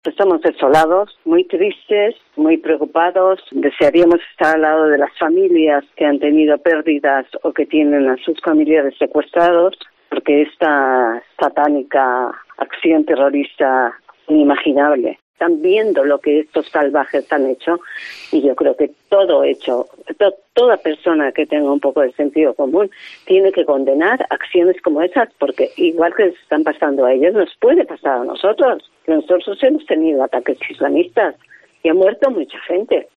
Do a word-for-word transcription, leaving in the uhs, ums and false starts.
Estamos desolados, muy tristes, muy preocupados. Desearíamos estar al lado de las familias que han tenido pérdidas o que tienen a sus familiares secuestrados, porque esta satánica acción terrorista inimaginable. Están viendo lo que estos salvajes han hecho y yo creo que todo hecho, to, toda persona que tenga un poco de sentido común tiene que condenar acciones como esas, porque igual que les están pasando a ellos, nos puede pasar a nosotros. Nosotros hemos tenido ataques islamistas y ha muerto mucha gente.